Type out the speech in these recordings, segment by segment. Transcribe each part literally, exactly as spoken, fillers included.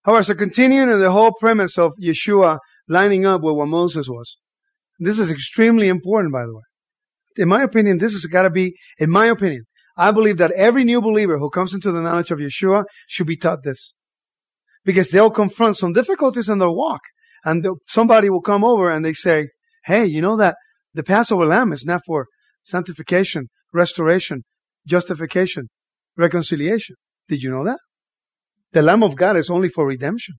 However, so continuing in the whole premise of Yeshua lining up with what Moses was. This is extremely important, by the way. In my opinion, this has got to be, in my opinion, I believe that every new believer who comes into the knowledge of Yeshua should be taught this. Because they'll confront some difficulties in their walk. And somebody will come over and they say, hey, you know that the Passover lamb is not for sanctification, restoration, justification, reconciliation. Did you know that? The Lamb of God is only for redemption.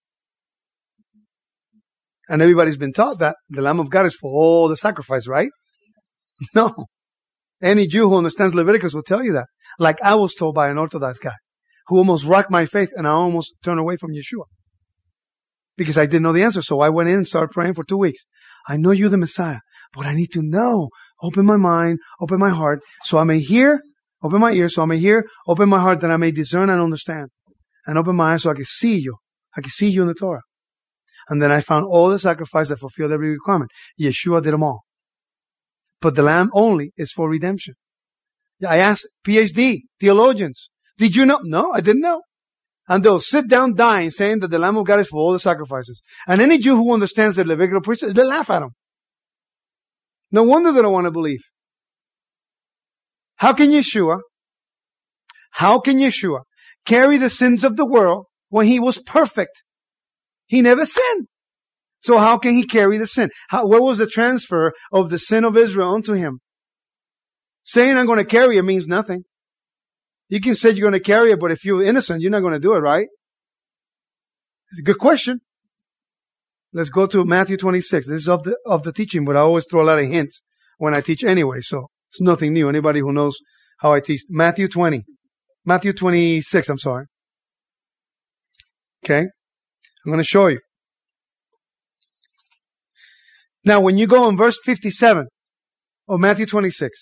And everybody's been taught that the Lamb of God is for all the sacrifice, right? No. Any Jew who understands Leviticus will tell you that. Like I was told by an Orthodox guy who almost rocked my faith and I almost turned away from Yeshua. Because I didn't know the answer. So I went in and started praying for two weeks. I know you're the Messiah, but I need to know. Open my mind, open my heart, so I may hear, open my ears, so I may hear, open my heart that I may discern and understand. And open my eyes so I can see you. I can see you in the Torah. And then I found all the sacrifices that fulfilled every requirement. Yeshua did them all. But the Lamb only is for redemption. I asked P H D theologians, did you know? No, I didn't know. And they'll sit down dying saying that the Lamb of God is for all the sacrifices. And any Jew who understands the Levitical priesthood, they laugh at them. No wonder they don't want to believe. How can Yeshua, how can Yeshua carry the sins of the world when he was perfect? He never sinned. So how can he carry the sin? How, where was the transfer of the sin of Israel unto him? Saying I'm going to carry it means nothing. You can say you're going to carry it, but if you're innocent, you're not going to do it, right? It's a good question. Let's go to Matthew twenty-six. This is of the, of the teaching, but I always throw a lot of hints when I teach anyway, so it's nothing new. Anybody who knows how I teach. Matthew twenty. Matthew twenty-six, I'm sorry. Okay? I'm going to show you. Now, when you go in verse fifty-seven of Matthew twenty-six,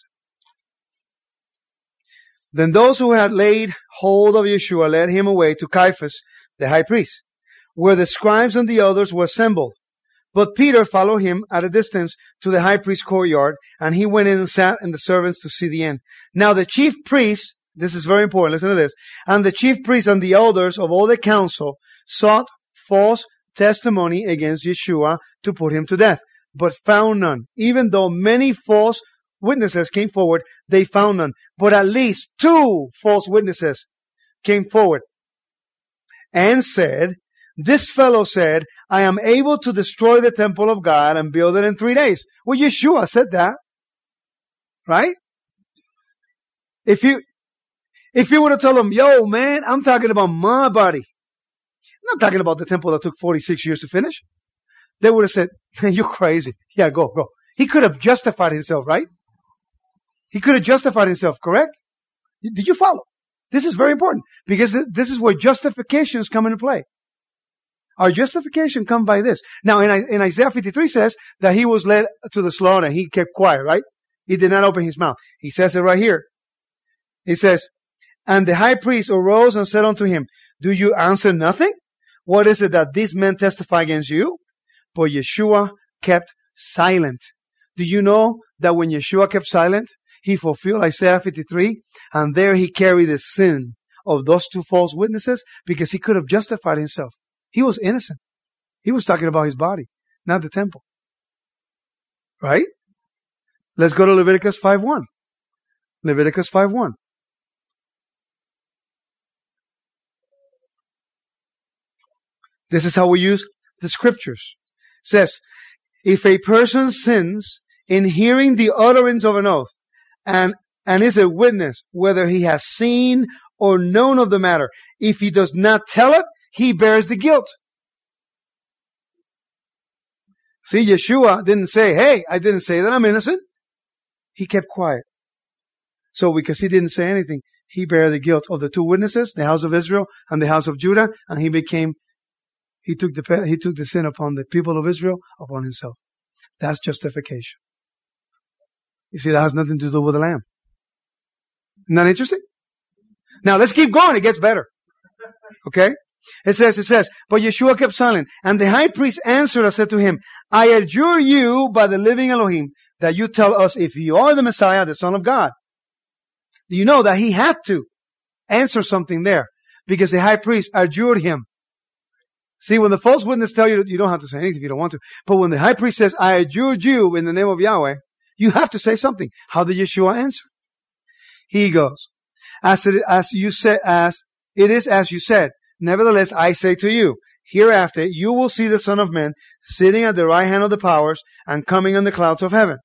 then those who had laid hold of Yeshua led him away to Caiaphas, the high priest, where the scribes and the elders were assembled. But Peter followed him at a distance to the high priest's courtyard, and he went in and sat in the servants to see the end. Now the chief priests, this is very important, listen to this, and the chief priests and the elders of all the council sought false testimony against Yeshua to put him to death, but found none. Even though many false witnesses came forward, they found none. But at least two false witnesses came forward and said, this fellow said, I am able to destroy the temple of God and build it in three days. Well, Yeshua said that. Right? If you, if you would have told him, yo, man, I'm talking about my body. I'm not talking about the temple that took forty-six years to finish. They would have said, you're crazy. Yeah, go, go. He could have justified himself, right? He could have justified himself, correct? Did you follow? This is very important because this is where justifications come into play. Our justification comes by this. Now, in, in Isaiah fifty-three says that he was led to the slaughter and he kept quiet, right? He did not open his mouth. He says it right here. He says, and the high priest arose and said unto him, do you answer nothing? What is it that these men testify against you? But Yeshua kept silent. Do you know that when Yeshua kept silent, he fulfilled Isaiah fifty-three, and there he carried the sin of those two false witnesses because he could have justified himself. He was innocent. He was talking about his body, not the temple. Right? Let's go to Leviticus five one. Leviticus five one. This is how we use the scriptures. It says, if a person sins in hearing the utterance of an oath, and, and is a witness, whether he has seen or known of the matter, if he does not tell it, he bears the guilt. See, Yeshua didn't say, hey, I didn't say that I'm innocent. He kept quiet. So because he didn't say anything, he bare the guilt of the two witnesses, the house of Israel and the house of Judah, and he became, he took the, he took the sin upon the people of Israel, upon himself. That's justification. You see, that has nothing to do with the Lamb. Isn't that interesting? Now let's keep going. It gets better. Okay? It says, it says, but Yeshua kept silent. And the high priest answered and said to him, I adjure you by the living Elohim that you tell us if you are the Messiah, the Son of God. Do you know that he had to answer something there? Because the high priest adjured him. See, when the false witness tell you, you don't have to say anything if you don't want to. But when the high priest says, I adjure you in the name of Yahweh, you have to say something. How did Yeshua answer? He goes, as it, as you said, as it is as you said. Nevertheless, I say to you, hereafter you will see the Son of Man sitting at the right hand of the powers and coming on the clouds of heaven.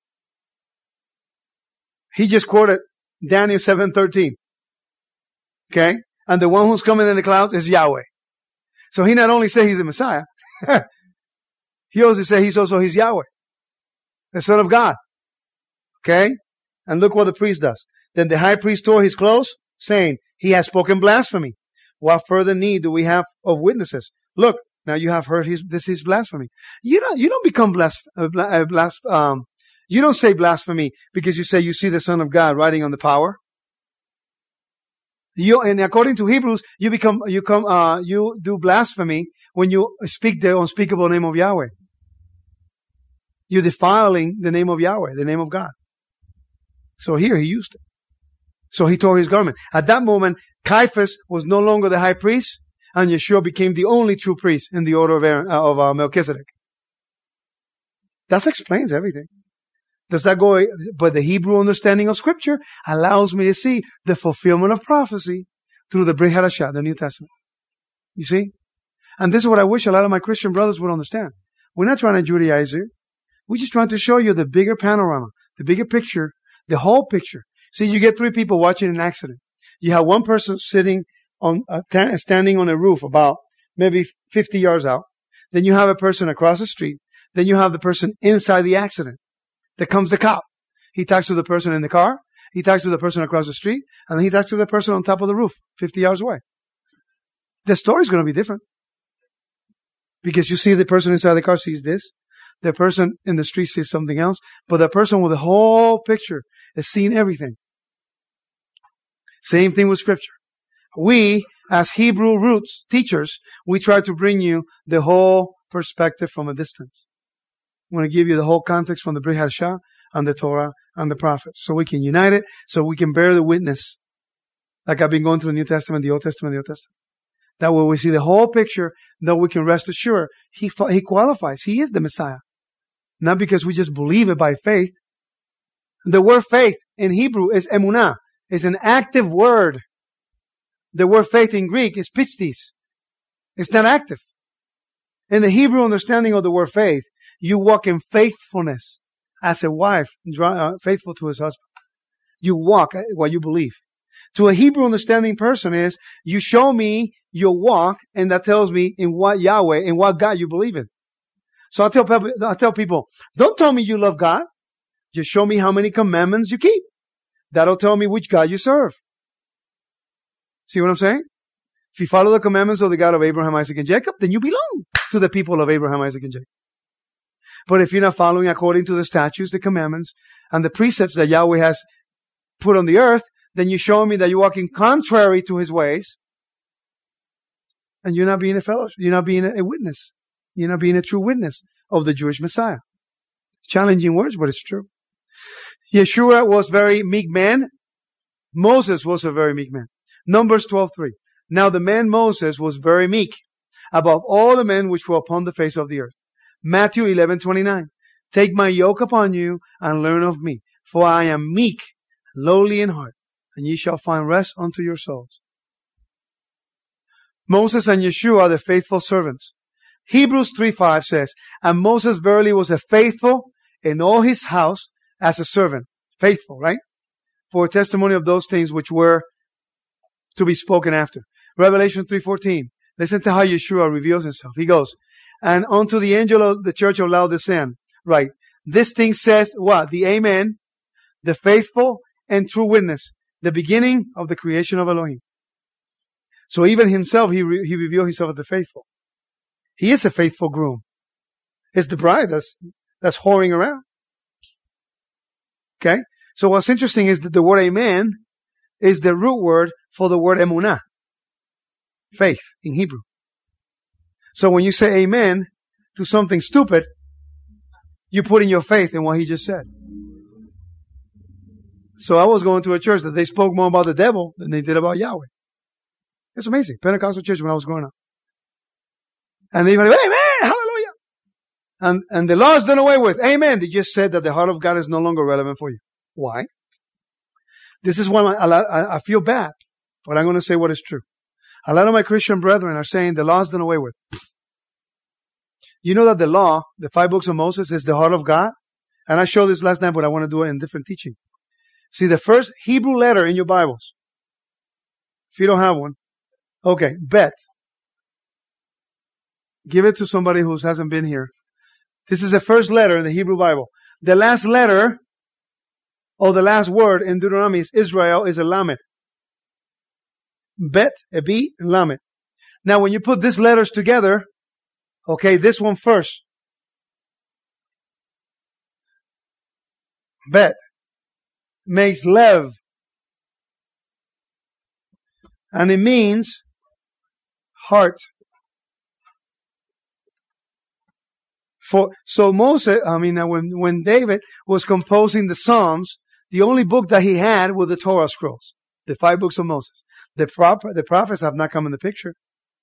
He just quoted Daniel seven thirteen. Okay? And the one who's coming in the clouds is Yahweh. So he not only said he's the Messiah, he also said he's also his Yahweh, the Son of God. Okay? And look what the priest does. Then the high priest tore his clothes, saying, he has spoken blasphemy. What further need do we have of witnesses? Look, now you have heard his, this is blasphemy. You don't, you don't become blas, uh, blas, um, you don't say blasphemy because you say you see the Son of God riding on the power. You, and according to Hebrews, you become, you come, uh, you do blasphemy when you speak the unspeakable name of Yahweh. You're defiling the name of Yahweh, the name of God. So here he used it. So he tore his garment. At that moment, Caiaphas was no longer the high priest, and Yeshua became the only true priest in the order of, Aaron, uh, of uh, Melchizedek. That explains everything. Does that go? But the Hebrew understanding of Scripture allows me to see the fulfillment of prophecy through the Brit Hadashah, the New Testament. You see? And this is what I wish a lot of my Christian brothers would understand. We're not trying to Judaize here. We're just trying to show you the bigger panorama, the bigger picture, the whole picture. See, you get three people watching an accident. You have one person sitting on, uh, t- standing on a roof about maybe fifty yards out. Then you have a person across the street. Then you have the person inside the accident. There comes the cop. He talks to the person in the car. He talks to the person across the street. And then he talks to the person on top of the roof, fifty yards away. The story's going to be different. Because you see the person inside the car sees this. The person in the street sees something else. But the person with the whole picture is seeing everything. Same thing with Scripture. We, as Hebrew roots teachers, we try to bring you the whole perspective from a distance. I'm going to give you the whole context from the Brit Hadashah and the Torah and the prophets. So we can unite it, so we can bear the witness. Like I've been going through the New Testament, the Old Testament, the Old Testament. That way we see the whole picture, that we can rest assured he, he qualifies. He is the Messiah. Not because we just believe it by faith. The word faith in Hebrew is emunah. It's an active word. The word faith in Greek is pistis. It's not active. In the Hebrew understanding of the word faith, you walk in faithfulness as a wife, faithful to his husband. You walk what you believe. To a Hebrew understanding person is, you show me your walk, and that tells me in what Yahweh, in what God you believe in. So I tell people, I tell people, don't tell me you love God. Just show me how many commandments you keep. That'll tell me which God you serve. See what I'm saying? If you follow the commandments of the God of Abraham, Isaac, and Jacob, then you belong to the people of Abraham, Isaac, and Jacob. But if you're not following according to the statutes, the commandments, and the precepts that Yahweh has put on the earth, then you're showing me that you're walking contrary to his ways, and you're not being a fellowship. You're not being a witness. You're not being a true witness of the Jewish Messiah. Challenging words, but it's true. Yeshua was very meek man. Moses was a very meek man. Numbers twelve three. Now the man Moses was very meek, above all the men which were upon the face of the earth. Matthew eleven twenty-nine. Take my yoke upon you and learn of me, for I am meek and lowly in heart, and ye shall find rest unto your souls. Moses and Yeshua are the faithful servants. Hebrews three five says, and Moses verily was a faithful in all his house as a servant. Faithful, right? For a testimony of those things which were to be spoken after. Revelation three fourteen. Listen to how Yeshua reveals himself. He goes, and unto the angel of the church of Laodicea, right? This thing says what? The Amen, the faithful and true witness, the beginning of the creation of Elohim. So even himself, he, re- he revealed himself as the faithful. He is a faithful groom. It's the bride that's, that's whoring around. Okay? So what's interesting is that the word Amen is the root word for the word emunah. Faith in Hebrew. So when you say amen to something stupid, you put in your faith in what he just said. So I was going to a church that they spoke more about the devil than they did about Yahweh. It's amazing. Pentecostal church when I was growing up. And everybody, amen, hallelujah. And, and the law is done away with. Amen. They just said that the heart of God is no longer relevant for you. Why? This is one I, I, I feel bad, but I'm going to say what is true. A lot of my Christian brethren are saying the law is done away with. You know that the law, the five books of Moses, is the heart of God? And I showed this last night, but I want to do it in different teaching. See, the first Hebrew letter in your Bibles, if you don't have one, okay, bet. Give it to somebody who hasn't been here. This is the first letter in the Hebrew Bible. The last letter, or the last word in Deuteronomy is Israel, is a Lamed. Bet, a B, and Lamed. Now, when you put these letters together, okay, this one first. Bet makes Lev. And it means heart. For, so Moses, I mean, when, when David was composing the Psalms, the only book that he had were the Torah scrolls, the five books of Moses. The, prop, the prophets have not come in the picture.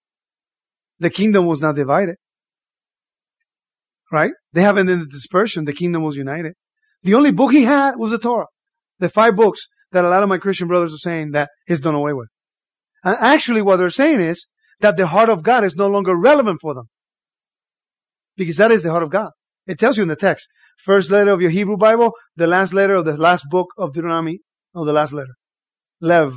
The kingdom was not divided. Right? They haven't in the dispersion. The kingdom was united. The only book he had was the Torah. The five books that a lot of my Christian brothers are saying that is done away with. And actually what they're saying is that the heart of God is no longer relevant for them. Because that is the heart of God. It tells you in the text. First letter of your Hebrew Bible, the last letter of the last book of Deuteronomy, or the last letter. Lev.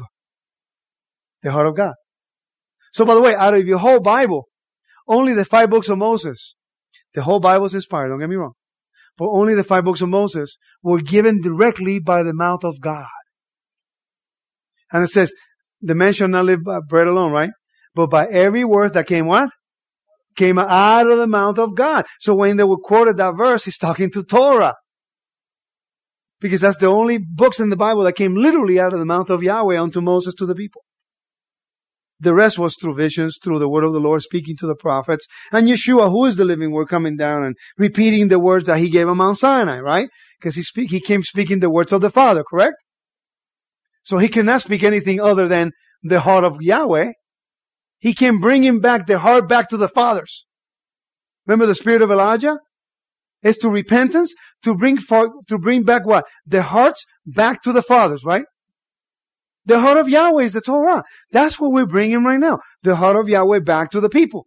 The heart of God. So by the way, out of your whole Bible, only the five books of Moses, the whole Bible is inspired, don't get me wrong, but only the five books of Moses were given directly by the mouth of God. And it says, the man shall not live by bread alone, right? But by every word that came what? Came out of the mouth of God. So when they were quoted that verse, he's talking to Torah. Because that's the only books in the Bible that came literally out of the mouth of Yahweh unto Moses to the people. The rest was through visions, through the word of the Lord speaking to the prophets. And Yeshua, who is the living word, coming down and repeating the words that he gave on Mount Sinai, right? Because he speak, he came speaking the words of the Father, correct? So he cannot speak anything other than the heart of Yahweh. He can bring him back, the heart back to the fathers. Remember the spirit of Elijah? It's to repentance, to bring for, to bring back what? The hearts back to the fathers, right? The heart of Yahweh is the Torah. That's what we're bringing right now. The heart of Yahweh back to the people.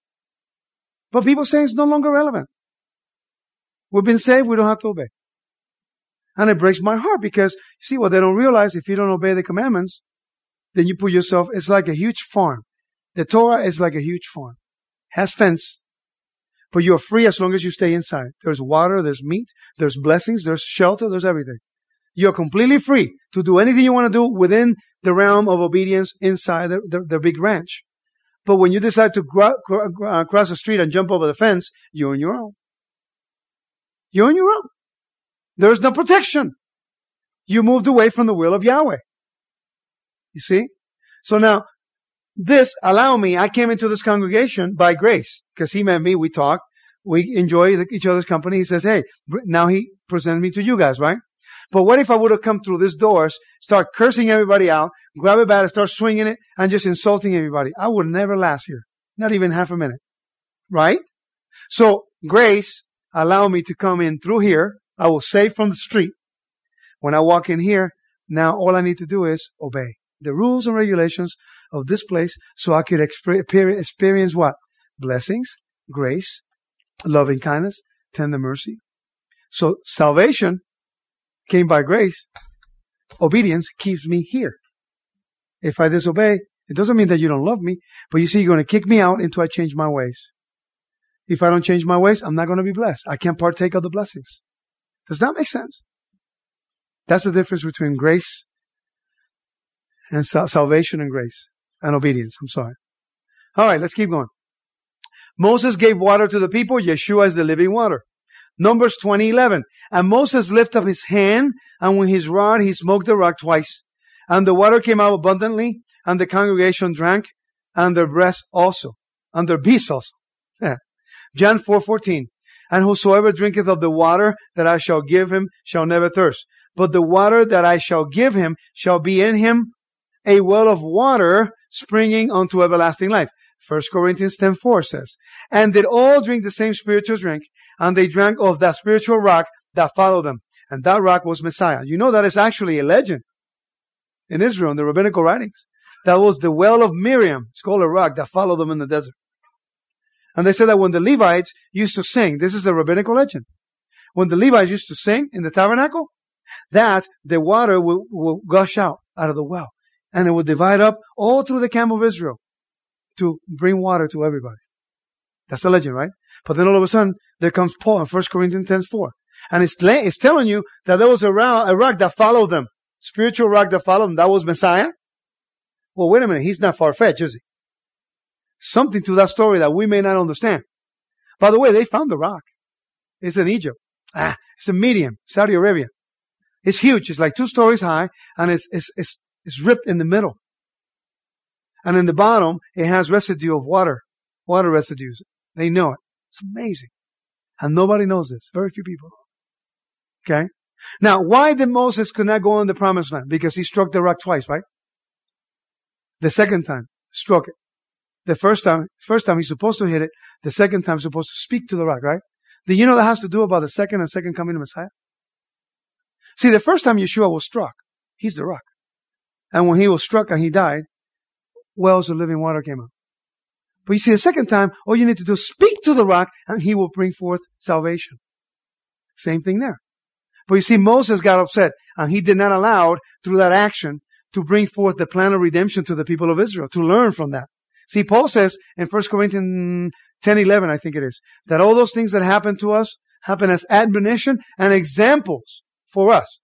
But people say it's no longer relevant. We've been saved, we don't have to obey. And it breaks my heart because, see, what they don't realize, if you don't obey the commandments, then you put yourself, it's like a huge farm. The Torah is like a huge farm. Has fence. But you're free as long as you stay inside. There's water, there's meat, there's blessings, there's shelter, there's everything. You're completely free to do anything you want to do within the realm of obedience inside the, the, the big ranch. But when you decide to gro- gro- cross the street and jump over the fence, you're on your own. You're on your own. There's no protection. You moved away from the will of Yahweh. You see? So now, this allowed me, I came into this congregation by grace, because he met me, we talked, we enjoy each other's company. He says, hey, now he presented me to you guys, right? But what if I would have come through these doors, start cursing everybody out, grab a bat and start swinging it, and just insulting everybody? I would never last here. Not even half a minute. Right? So, grace allowed me to come in through here. I was safe from the street. When I walk in here, now all I need to do is obey the rules and regulations of this place so I could exper- experience what? Blessings, grace, loving kindness, tender mercy. So salvation came by grace. Obedience keeps me here. If I disobey, it doesn't mean that you don't love me, but you see, you're going to kick me out until I change my ways. If I don't change my ways, I'm not going to be blessed. I can't partake of the blessings. Does that make sense? That's the difference between grace and sal- salvation and grace and obedience. I'm sorry. All right, let's keep going. Moses gave water to the people. Yeshua is the living water. Numbers twenty eleven. And Moses lifted up his hand, and with his rod he smote the rock twice. And the water came out abundantly, and the congregation drank, and their breasts also, and their beasts also. Yeah. John four fourteen. And whosoever drinketh of the water that I shall give him shall never thirst. But the water that I shall give him shall be in him a well of water springing unto everlasting life. First Corinthians ten four says, and did all drink the same spiritual drink, and they drank of that spiritual rock that followed them. And that rock was Messiah. You know that is actually a legend in Israel, in the rabbinical writings. That was the well of Miriam. It's called a rock that followed them in the desert. And they said that when the Levites used to sing, this is a rabbinical legend. When the Levites used to sing in the tabernacle, that the water will, will gush out, out of the well. And it would divide up all through the camp of Israel to bring water to everybody. That's a legend, right? But then all of a sudden, there comes Paul in First Corinthians ten four. And it's, it's telling you that there was a rock, a rock that followed them. Spiritual rock that followed them. That was Messiah. Well, wait a minute. He's not far-fetched, is he? Something to that story that we may not understand. By the way, they found the rock. It's in Egypt. Ah, it's a medium, Saudi Arabia. It's huge. It's like two stories high, and it's, it's, it's, it's ripped in the middle. And in the bottom, it has residue of water, water residues. They know it. It's amazing. And nobody knows this. Very few people. Okay? Now, why did Moses could not go in the promised land? Because he struck the rock twice, right? The second time, struck it. The first time, first time he's supposed to hit it. The second time he's supposed to speak to the rock, right? Do you know that has to do about the second and second coming of Messiah? See, the first time Yeshua was struck, he's the rock. And when he was struck and he died, wells of living water came out. But you see, the second time, all you need to do is speak to the rock and he will bring forth salvation. Same thing there. But you see, Moses got upset and he did not allow, through that action, to bring forth the plan of redemption to the people of Israel, to learn from that. See, Paul says in First Corinthians ten eleven, I think it is, that all those things that happen to us happen as admonition and examples for us.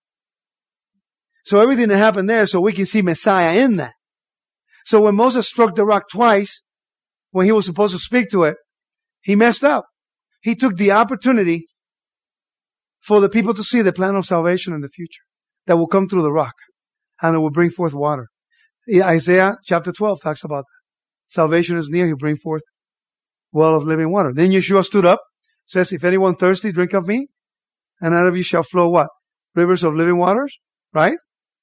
So everything that happened there, so we can see Messiah in that. So when Moses struck the rock twice, when he was supposed to speak to it, he messed up. He took the opportunity for the people to see the plan of salvation in the future that will come through the rock and it will bring forth water. Isaiah chapter twelve talks about that. Salvation is near, he'll bring forth well of living water. Then Yeshua stood up, says, if anyone thirsty, drink of me, and out of you shall flow what? Rivers of living waters, right?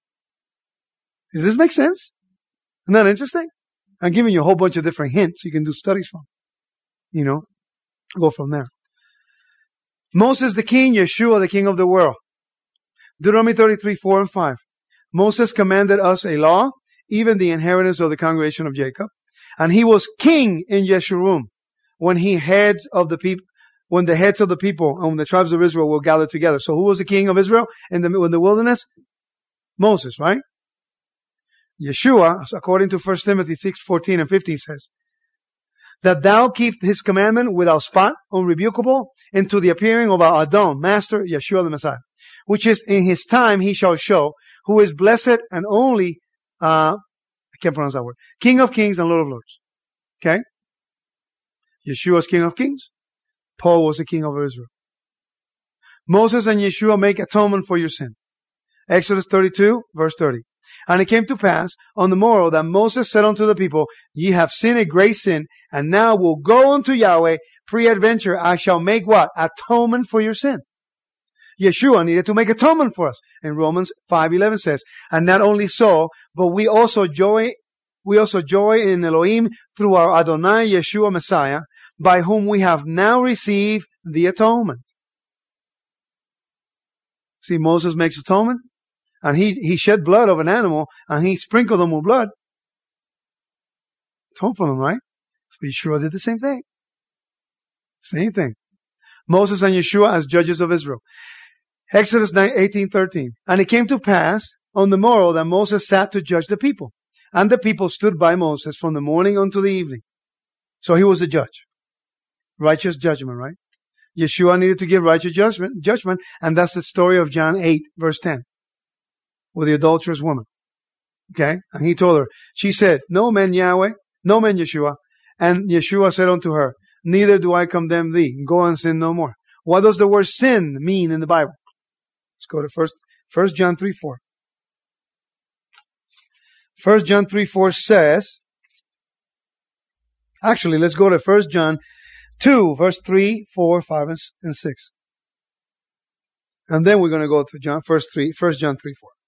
Does this make sense? Isn't that interesting? I'm giving you a whole bunch of different hints you can do studies from. You know, go from there. Moses the king, Yeshua the king of the world. Deuteronomy thirty-three, four and five. Moses commanded us a law, even the inheritance of the congregation of Jacob. And he was king in Yeshurun when he heads of the people, when the heads of the people and the tribes of Israel were gathered together. So who was the king of Israel in the, in the wilderness? Moses, right? Yeshua, according to First Timothy six, fourteen and fifteen says, that thou keep his commandment without spot, unrebukable, into the appearing of our Adon, Master, Yeshua the Messiah, which is in his time he shall show, who is blessed and only, uh, I can't pronounce that word, King of kings and Lord of lords. Okay? Yeshua's King of kings. Paul was the king of Israel. Moses and Yeshua make atonement for your sin. Exodus thirty-two, verse thirty. And it came to pass on the morrow that Moses said unto the people, ye have sinned a great sin, and now will go unto Yahweh, peradventure I shall make what? Atonement for your sin. Yeshua needed to make atonement for us. And Romans five eleven says, and not only so, but we also joy, we also joy in Elohim through our Adonai Yeshua Messiah, by whom we have now received the atonement. See, Moses makes atonement. And he, he shed blood of an animal, and he sprinkled them with blood. Atone for them, right? So Yeshua did the same thing. Same thing. Moses and Yeshua as judges of Israel. Exodus eighteen thirteen. And it came to pass on the morrow that Moses sat to judge the people. And the people stood by Moses from the morning until the evening. So he was the judge. Righteous judgment, right? Yeshua needed to give righteous judgment, judgment, and that's the story of John eight, verse ten. With the adulterous woman. Okay? And he told her, she said, no man Yahweh, no man Yeshua. And Yeshua said unto her, neither do I condemn thee. Go and sin no more. What does the word sin mean in the Bible? Let's go to first, first John three, four. First John three, four says, actually, let's go to First John two, verse three, four, five, and six. And then we're going to go to John, first three, First John three, four.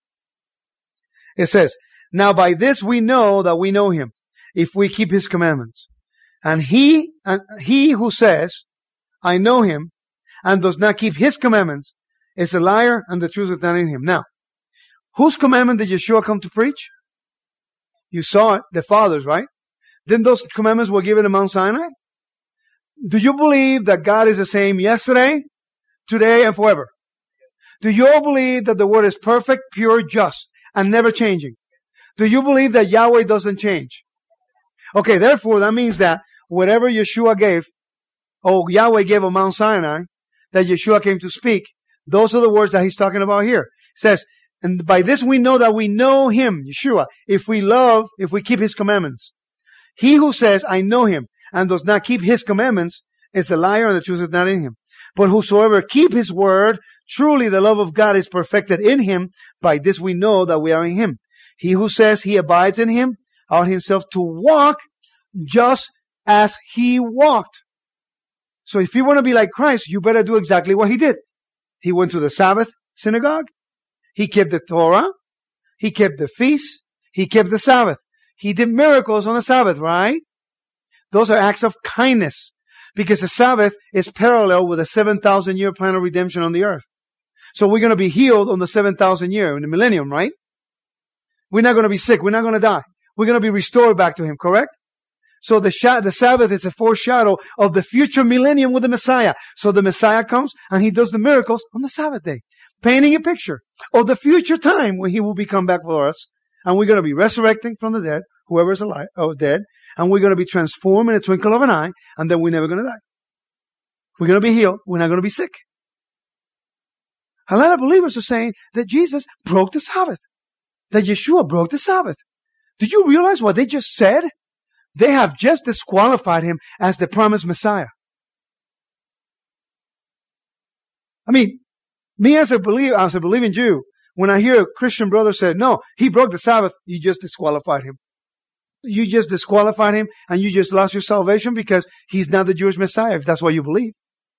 It says, now by this we know that we know him, if we keep his commandments. And he, and he who says, I know him, and does not keep his commandments, is a liar, and the truth is not in him. Now, whose commandment did Yeshua come to preach? You saw it, the Father's, right? Then those commandments were given at Mount Sinai? Do you believe that God is the same yesterday, today, and forever? Do you all believe that the word is perfect, pure, just, and never changing? Do you believe that Yahweh doesn't change? Okay, therefore, that means that whatever Yeshua gave, or Yahweh gave on Mount Sinai, that Yeshua came to speak, those are the words that he's talking about here. It says, and by this we know that we know him, Yeshua, if we love, if we keep his commandments. He who says, I know him, and does not keep his commandments, is a liar, and the truth is not in him. But whosoever keep his word, truly the love of God is perfected in him. By this we know that we are in him. He who says he abides in him, ought himself to walk just as he walked. So if you want to be like Christ, you better do exactly what he did. He went to the Sabbath synagogue. He kept the Torah. He kept the feast. He kept the Sabbath. He did miracles on the Sabbath, right? Those are acts of kindness, because the Sabbath is parallel with a seven thousand year plan of redemption on the earth. So we're going to be healed on the seven thousand year, in the millennium, right? We're not going to be sick. We're not going to die. We're going to be restored back to him, correct? So the, sh- the Sabbath is a foreshadow of the future millennium with the Messiah. So the Messiah comes and he does the miracles on the Sabbath day, painting a picture of the future time when he will be come back for us. And we're going to be resurrecting from the dead, whoever is alive, or dead, and we're going to be transformed in a twinkle of an eye, and then we're never going to die. We're going to be healed. We're not going to be sick. A lot of believers are saying that Jesus broke the Sabbath, that Yeshua broke the Sabbath. Do you realize what they just said? They have just disqualified him as the promised Messiah. I mean, me as a believer, as a believing Jew, when I hear a Christian brother say, no, he broke the Sabbath, you just disqualified him. You just disqualified him and you just lost your salvation because he's not the Jewish Messiah, if that's what you believe.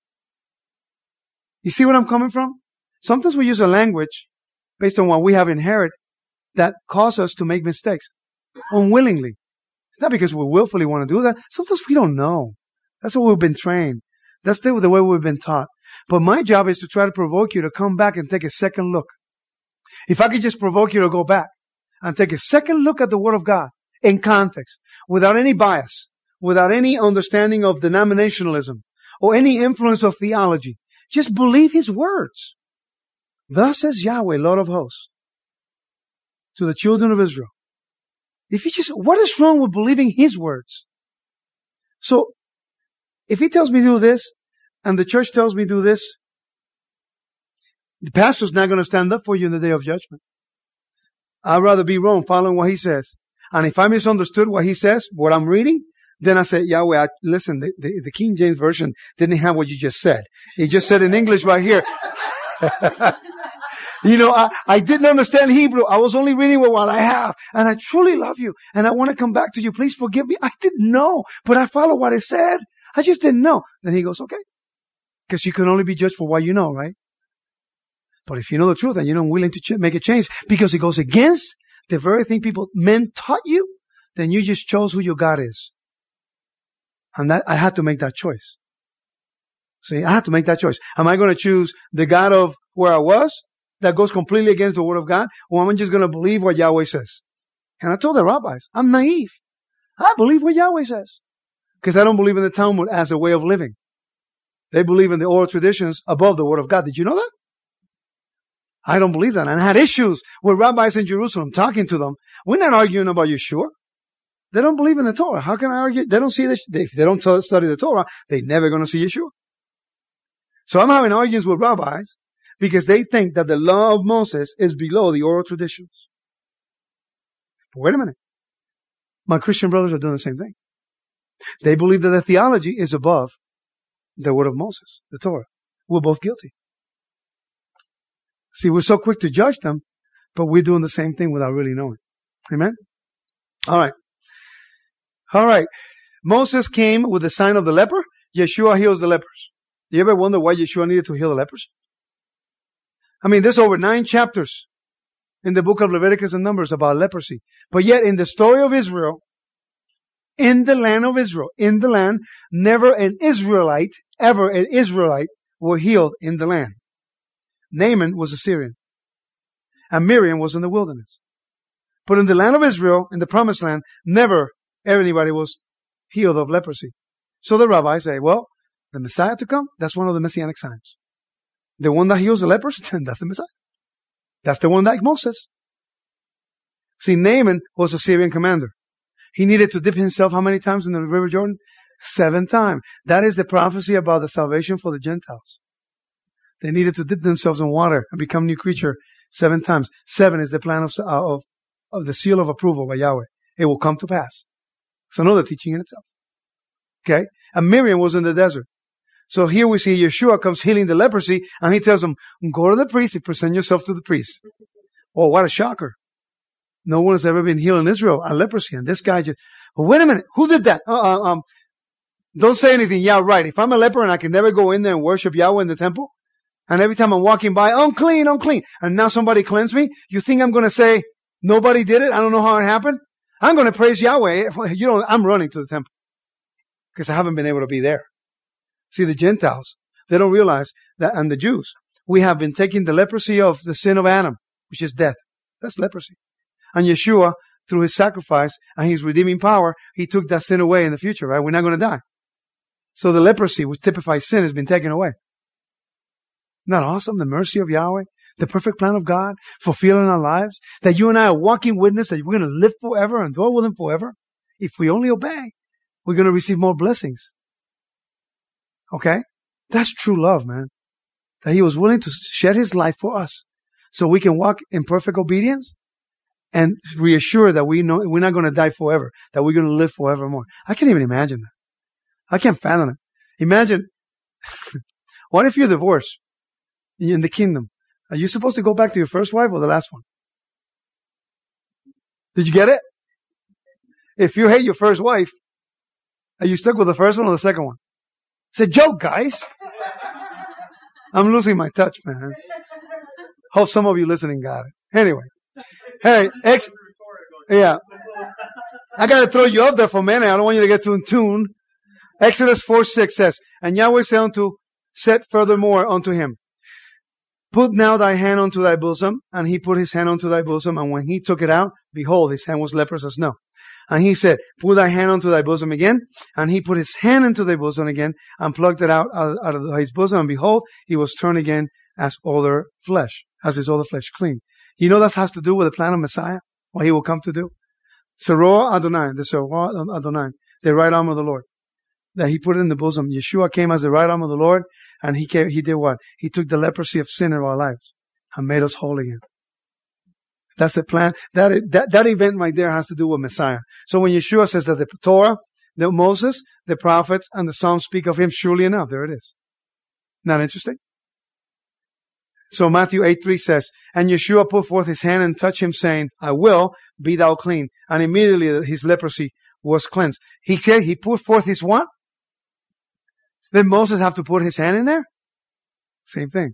You see what I'm coming from? Sometimes we use a language based on what we have inherited that cause us to make mistakes unwillingly. It's not because we willfully want to do that. Sometimes we don't know. That's what we've been trained. That's the, the way we've been taught. But my job is to try to provoke you to come back and take a second look. If I could just provoke you to go back and take a second look at the Word of God in context, without any bias, without any understanding of denominationalism or any influence of theology, just believe his words. Thus says Yahweh, Lord of hosts, to the children of Israel. If you just, what is wrong with believing his words? So, if he tells me to do this, and the church tells me to do this, the pastor's not going to stand up for you in the day of judgment. I'd rather be wrong following what he says. And if I misunderstood what he says, what I'm reading, then I say, Yahweh, I, listen, the, the, the King James Version didn't have what you just said. It just said in English right here. You know, I, I didn't understand Hebrew. I was only reading what I have. And I truly love you. And I want to come back to you. Please forgive me. I didn't know. But I followed what it said. I just didn't know. Then he goes, okay. Because you can only be judged for what you know, right? But if you know the truth and you're not willing to ch- make a change because it goes against the very thing people, men taught you, then you just chose who your God is. And that, I had to make that choice. See, I had to make that choice. Am I going to choose the God of where I was that goes completely against the Word of God, or am I just going to believe what Yahweh says? And I told the rabbis, I'm naive. I believe what Yahweh says. Because I don't believe in the Talmud as a way of living. They believe in the oral traditions above the Word of God. Did you know that? I don't believe that. And I had issues with rabbis in Jerusalem talking to them. We're not arguing about Yeshua. They don't believe in the Torah. How can I argue? They don't see this. If they don't study the Torah, they're never going to see Yeshua. So I'm having arguments with rabbis because they think that the law of Moses is below the oral traditions. But wait a minute. My Christian brothers are doing the same thing. They believe that the theology is above the word of Moses, the Torah. We're both guilty. See, we're so quick to judge them, but we're doing the same thing without really knowing. Amen? All right. All right. Moses came with the sign of the leper. Yeshua heals the lepers. You ever wonder why Yeshua needed to heal the lepers? I mean, there's over nine chapters in the book of Leviticus and Numbers about leprosy. But yet, in the story of Israel, In the land of Israel. In the land. Never an Israelite, ever an Israelite were healed in the land. Naaman was a Syrian. And Miriam was in the wilderness. But in the land of Israel, in the promised land, never anybody was healed of leprosy. So the rabbis say, well, the Messiah to come, that's one of the messianic signs. The one that heals the lepers, that's the Messiah. That's the one like Moses. See, Naaman was a Syrian commander. He needed to dip himself how many times in the river Jordan? Seven times. That is the prophecy about the salvation for the Gentiles. They needed to dip themselves in water and become new creature seven times. Seven is the plan of, of, of the seal of approval by Yahweh. It will come to pass. It's another teaching in itself. Okay? And Miriam was in the desert. So here we see Yeshua comes healing the leprosy, and he tells them, go to the priest and present yourself to the priest. Oh, what a shocker. No one has ever been healed in Israel on leprosy. And this guy just, well, wait a minute. Who did that? Uh, um, don't say anything. Yeah, right. If I'm a leper and I can never go in there and worship Yahweh in the temple, and every time I'm walking by, unclean, unclean, and now somebody cleansed me, you think I'm going to say, nobody did it? I don't know how it happened? I'm going to praise Yahweh. You know, I'm running to the temple because I haven't been able to be there. See, the Gentiles, they don't realize that, and the Jews, we have been taking the leprosy of the sin of Adam, which is death. That's leprosy. And Yeshua, through his sacrifice and his redeeming power, he took that sin away in the future, right? We're not going to die. So the leprosy, which typifies sin, has been taken away. Isn't that awesome? The mercy of Yahweh, the perfect plan of God, fulfilling our lives, that you and I are walking witness that we're going to live forever and dwell with him forever. If we only obey, we're going to receive more blessings. Okay? That's true love, man. That he was willing to shed his life for us so we can walk in perfect obedience and reassure that we know we're not going to die forever, that we're going to live forevermore. I can't even imagine that. I can't fathom it. Imagine, what if you're divorced in the kingdom? Are you supposed to go back to your first wife or the last one? Did you get it? If you hate your first wife, are you stuck with the first one or the second one? It's a joke, guys. I'm losing my touch, man. Hope some of you listening got it. Anyway. Hey, ex- yeah. I gotta throw you up there for a minute. I don't want you to get too in tune. Exodus four six says, and Yahweh said unto, said furthermore unto him, put now thy hand unto thy bosom. And he put his hand unto thy bosom. And when he took it out, behold, his hand was leprous as snow. And he said, put thy hand unto thy bosom again. And he put his hand into thy bosom again and plucked it out, out, out of his bosom. And behold, he was turned again as other flesh, as his other flesh clean. You know that has to do with the plan of Messiah, what he will come to do. Seroah Adonai, the Seroah Adonai, the right arm of the Lord. That he put it in the bosom. Yeshua came as the right arm of the Lord, and he came, he did what? He took the leprosy of sin in our lives and made us whole again. That's the plan. That, that, that event right there has to do with Messiah. So when Yeshua says that the Torah, the Moses, the prophets, and the Psalms speak of him, surely enough, there it is. Not interesting? So Matthew eight three says, and Yeshua put forth his hand and touched him, saying, I will, be thou clean. And immediately his leprosy was cleansed. He said, he put forth his what? Did Moses have to put his hand in there? Same thing.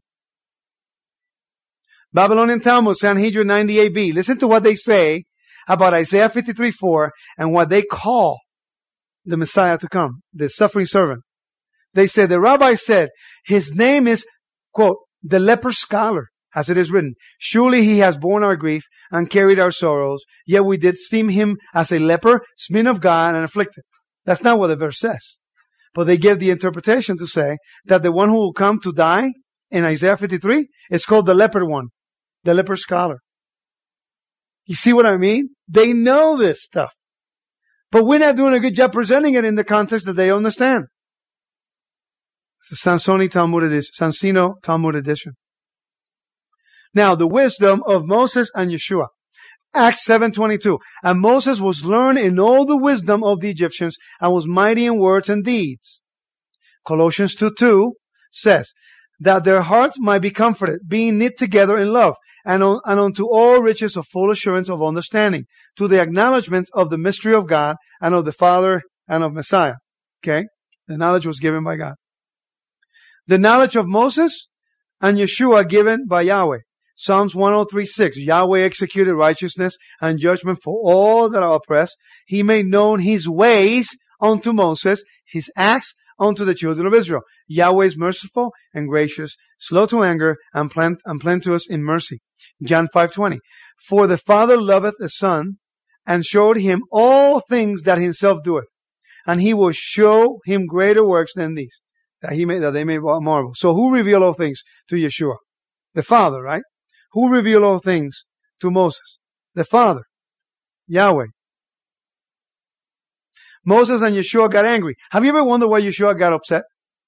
Babylonian Talmud, Sanhedrin ninety-eight b. Listen to what they say about Isaiah fifty-three four and what they call the Messiah to come, the suffering servant. They said, the rabbi said, his name is, quote, the leper scholar, as it is written. Surely he has borne our grief and carried our sorrows, yet we did esteem him as a leper, smitten of God and afflicted. That's not what the verse says. But they give the interpretation to say that the one who will come to die in Isaiah fifty-three is called the leper one, the leper scholar. You see what I mean? They know this stuff. But we're not doing a good job presenting it in the context that they understand. It's a Sansoni Talmud edition, Sansino Talmud edition. Now, the wisdom of Moses and Yeshua. Acts seven twenty-two. And Moses was learned in all the wisdom of the Egyptians and was mighty in words and deeds. Colossians two two says that their hearts might be comforted, being knit together in love, and, on, and unto all riches of full assurance of understanding, to the acknowledgement of the mystery of God and of the Father and of Messiah. Okay? The knowledge was given by God. The knowledge of Moses and Yeshua given by Yahweh. Psalms one oh three six. Yahweh executed righteousness and judgment for all that are oppressed. He made known his ways unto Moses, his acts unto the children of Israel. Yahweh is merciful and gracious, slow to anger, and, plen- and plenteous in mercy. John five twenty. For the Father loveth the Son, and showed him all things that himself doeth. And he will show him greater works than these, that he may, that they may marvel. So who revealed all things to Yeshua? The Father, right? Who revealed all things to Moses? The Father. Yahweh. Moses and Yeshua got angry. Have you ever wondered why Yeshua got upset?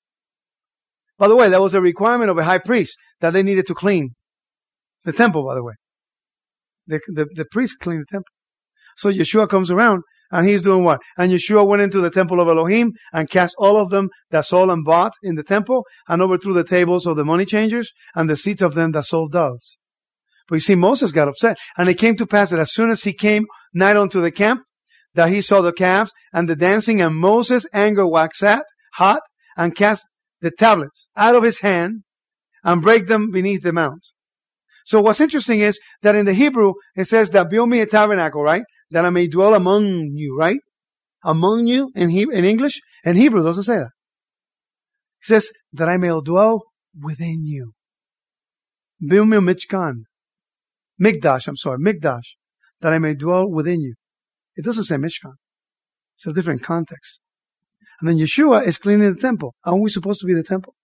By the way, that was a requirement of a high priest that they needed to clean the temple, by the way. The, the, the priest cleaned the temple. So Yeshua comes around and he's doing what? And Yeshua went into the temple of Elohim and cast all of them that sold and bought in the temple and overthrew the tables of the money changers and the seats of them that sold doves. But you see, Moses got upset. And it came to pass that as soon as he came nigh unto the camp, that he saw the calves and the dancing, and Moses' anger waxed hot and cast the tablets out of his hand and brake them beneath the mount. So what's interesting is that in the Hebrew, it says that build me a tabernacle, right? That I may dwell among you, right? Among you in he- in English. In Hebrew, it doesn't say that. It says that I may dwell within you. Build me a Mishkan. Mikdash, I'm sorry, Mikdash. That I may dwell within you. It doesn't say Mishkan. It's a different context. And then Yeshua is cleaning the temple. Aren't we supposed to be the temple?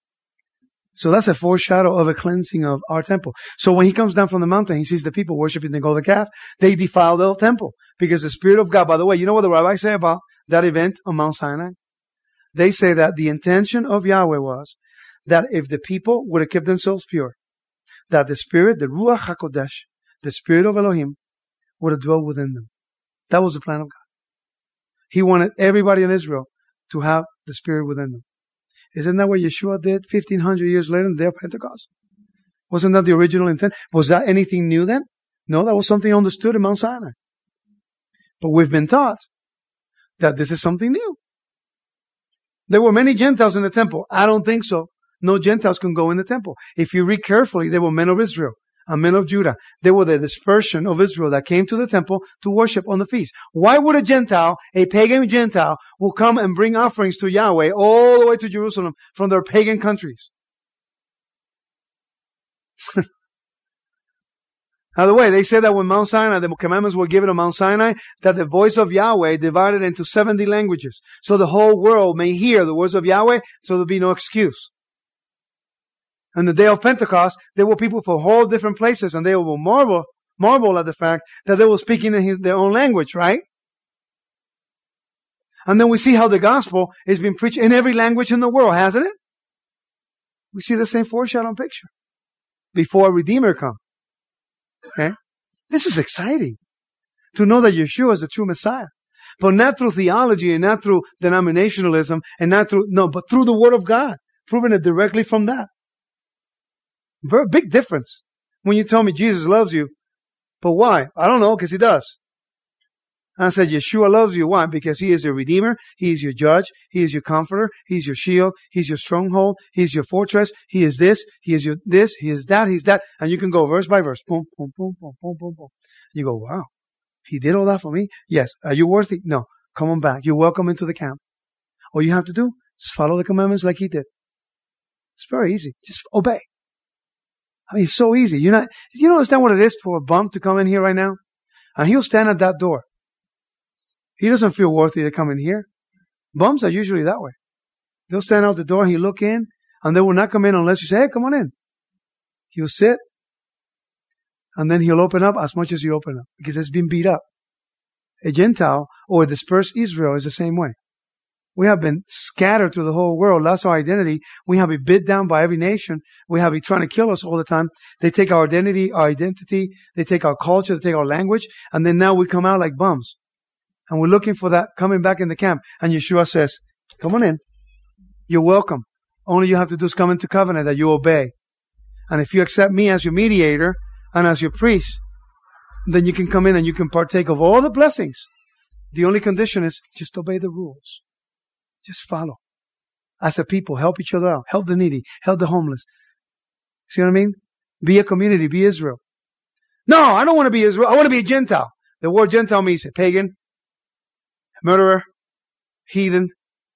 So that's a foreshadow of a cleansing of our temple. So when he comes down from the mountain, he sees the people worshiping the golden calf. They defile the temple because the Spirit of God, by the way, you know what the rabbis say about that event on Mount Sinai? They say that the intention of Yahweh was that if the people would have kept themselves pure, that the Spirit, the Ruach HaKodesh, the Spirit of Elohim, would have dwelled within them. That was the plan of God. He wanted everybody in Israel to have the Spirit within them. Isn't that what Yeshua did fifteen hundred years later on the day of Pentecost? Wasn't that the original intent? Was that anything new then? No, that was something understood in Mount Sinai. But we've been taught that this is something new. There were many Gentiles in the temple. I don't think so. No Gentiles can go in the temple. If you read carefully, they were men of Israel and men of Judah. They were the dispersion of Israel that came to the temple to worship on the feast. Why would a Gentile, a pagan Gentile, will come and bring offerings to Yahweh all the way to Jerusalem from their pagan countries? By the way, they said that when Mount Sinai, the commandments were given on Mount Sinai, that the voice of Yahweh divided into seventy languages. So the whole world may hear the words of Yahweh, so there'll be no excuse. On the day of Pentecost, there were people from all different places, and they will marvel, marvel at the fact that they were speaking in his, their own language, right? And then we see how the gospel is being preached in every language in the world, hasn't it? We see the same foreshadow picture before a Redeemer comes. Okay? This is exciting to know that Yeshua is the true Messiah. But not through theology and not through denominationalism and not through, no, but through the Word of God, proving it directly from that. Very big difference when you tell me Jesus loves you. But why? I don't know, because he does. And I said, Yeshua loves you. Why? Because he is your Redeemer. He is your judge. He is your comforter. He's your shield. He's your stronghold. He's your fortress. He is this. He is your this. He is that. He's that. And you can go verse by verse. Boom, boom, boom, boom, boom, boom, boom. You go, wow. He did all that for me? Yes. Are you worthy? No. Come on back. You're welcome into the camp. All you have to do is follow the commandments like he did. It's very easy. Just obey. I mean, it's so easy. You're not, you don't understand what it is for a bum to come in here right now? And he'll stand at that door. He doesn't feel worthy to come in here. Bums are usually that way. They'll stand out the door, he'll look in, and they will not come in unless you say, hey, come on in. He'll sit, and then he'll open up as much as you open up, because it's been beat up. A Gentile or a dispersed Israel is the same way. We have been scattered through the whole world, lost our identity. We have been bid down by every nation. We have been trying to kill us all the time. They take our identity, our identity. They take our culture, they take our language. And then now we come out like bums. And we're looking for that coming back in the camp. And Yeshua says, come on in. You're welcome. Only you have to do is come into covenant that you obey. And if you accept me as your mediator and as your priest, then you can come in and you can partake of all the blessings. The only condition is just obey the rules. Just follow. As a people, help each other out. Help the needy. Help the homeless. See what I mean? Be a community. Be Israel. No, I don't want to be Israel. I want to be a Gentile. The word Gentile means a pagan, murderer, heathen.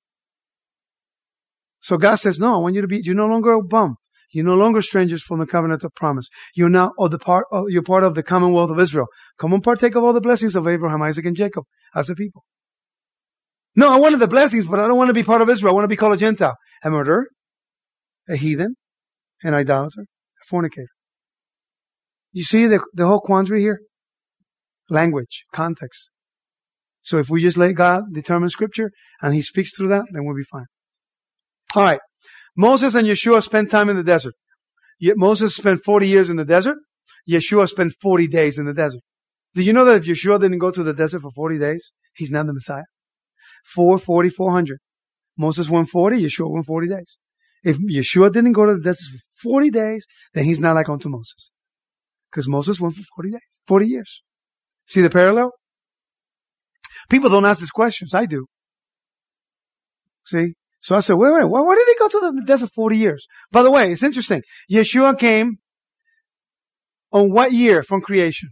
So God says, no, I want you to be, you're no longer a bum. You're no longer strangers from the covenant of promise. You're now of the part, of, you're part of the commonwealth of Israel. Come and partake of all the blessings of Abraham, Isaac, and Jacob as a people. No, I wanted the blessings, but I don't want to be part of Israel. I want to be called a Gentile. A murderer, a heathen, an idolater, a fornicator. You see the, the whole quandary here? Language, context. So if we just let God determine Scripture and He speaks through that, then we'll be fine. All right. Moses and Yeshua spent time in the desert. Yet Moses spent forty years in the desert. Yeshua spent forty days in the desert. Did you know that if Yeshua didn't go to the desert for forty days, He's not the Messiah? Four, forty, four hundred. Moses went forty, Yeshua went forty days. If Yeshua didn't go to the desert for forty days, then He's not like unto Moses. Because Moses went for forty days, forty years. See the parallel? People don't ask these questions. I do. See? So I said, wait, wait, why, why did He go to the desert forty years? By the way, it's interesting. Yeshua came on what year from creation?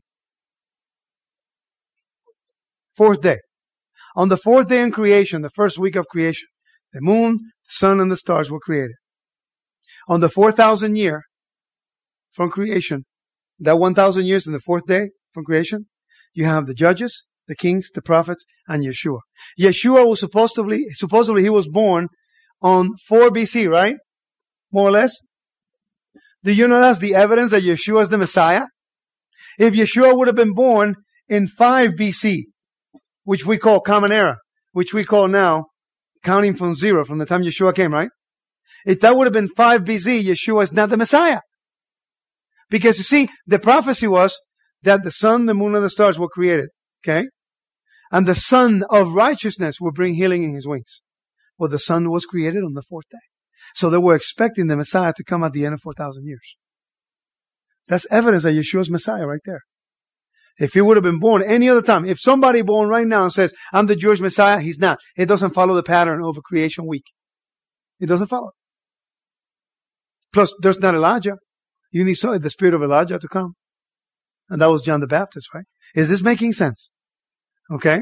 Fourth day. On the fourth day in creation, the first week of creation, the moon, the sun, and the stars were created. On the four thousand year from creation, that one thousand years in the fourth day from creation, you have the judges, the kings, the prophets, and Yeshua. Yeshua was supposedly, supposedly he was born on four B C, right? More or less. Do you know that's the evidence that Yeshua is the Messiah? If Yeshua would have been born in five B C, which we call Common Era, which we call now counting from zero, from the time Yeshua came, right? If that would have been five B C, Yeshua is not the Messiah. Because you see, the prophecy was that the sun, the moon, and the stars were created. Okay? And the sun of righteousness will bring healing in His wings. Well, the sun was created on the fourth day. So they were expecting the Messiah to come at the end of four thousand years. That's evidence that Yeshua's Messiah right there. If He would have been born any other time, if somebody born right now and says, I'm the Jewish Messiah, he's not. It doesn't follow the pattern of a creation week. It doesn't follow. Plus, there's not Elijah. You need the spirit of Elijah to come. And that was John the Baptist, right? Is this making sense? Okay.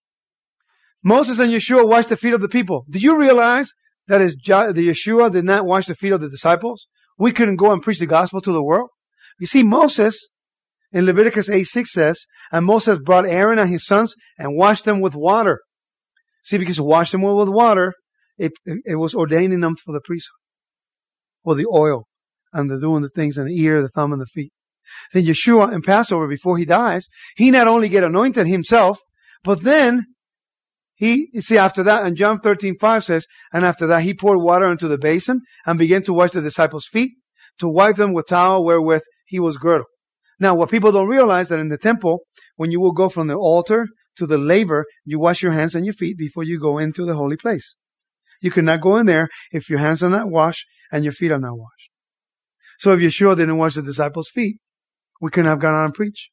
Moses and Yeshua washed the feet of the people. Do you realize that is the Yeshua did not wash the feet of the disciples? We couldn't go and preach the gospel to the world. You see, Moses in Leviticus eight six says, and Moses brought Aaron and his sons and washed them with water. See, because he washed them with water, it, it was ordaining them for the priesthood. For the oil and the doing the things in the ear, the thumb, and the feet. Then Yeshua in Passover, before He dies, He not only get anointed Himself, but then He, you see, after that, and John thirteen five says, and after that He poured water into the basin and began to wash the disciples' feet, to wipe them with towel wherewith He was girdled. Now, what people don't realize that in the temple, when you will go from the altar to the laver, you wash your hands and your feet before you go into the holy place. You cannot go in there if your hands are not washed and your feet are not washed. So if Yeshua didn't wash the disciples' feet, we couldn't have gone out and preached.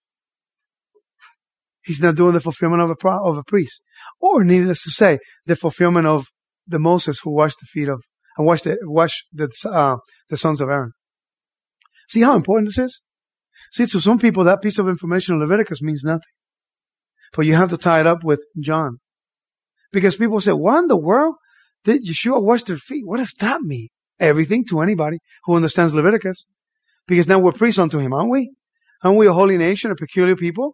He's not doing the fulfillment of a pro- of a priest. Or, needless to say, the fulfillment of the Moses who washed the feet of, and washed the, washed the, uh, the sons of Aaron. See how important this is? See, to some people, that piece of information in Leviticus means nothing. But you have to tie it up with John. Because people say, what in the world did Yeshua wash their feet? What does that mean? Everything to anybody who understands Leviticus. Because now we're priests unto Him, aren't we? Aren't we a holy nation, a peculiar people?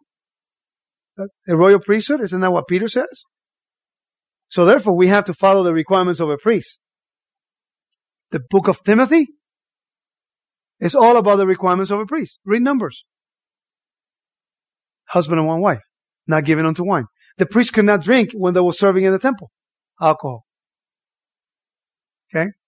A royal priesthood? Isn't that what Peter says? So therefore, we have to follow the requirements of a priest. The book of Timothy is all about the requirements of a priest. Read Numbers. Husband and one wife, not given unto wine. The priest could not drink when they were serving in the temple. Alcohol. Okay?